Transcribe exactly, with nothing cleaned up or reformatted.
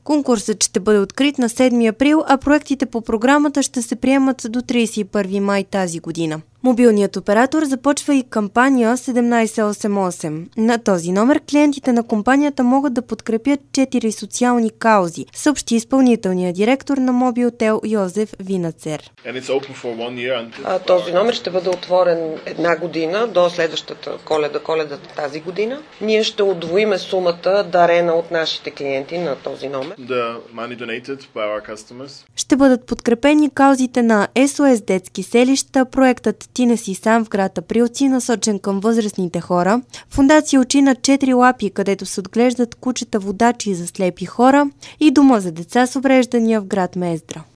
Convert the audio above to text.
Конкурсът ще бъде открит на седми април, а проектите по програмата ще се приемат до тридесет и първи май тази година. Мобилният оператор започва и кампания седемнайсет осем осем. На този номер клиентите на компанията могат да подкрепят четири социални каузи, съобщи изпълнителният директор на Мобилтел Йозеф Винацер. Този номер ще бъде отворен една година до следващата Коледа, Коледата тази година. Ние ще удвоиме сумата дарена от нашите клиенти на този номер. Ще бъдат подкрепени каузите на Ес О Ес детски селища, проектът Ти не си сам в град Априлци, насочен към възрастните хора, фондация Очи на четири лапи, където се отглеждат кучета водачи за слепи хора, и дома за деца с увреждания в град Мездра.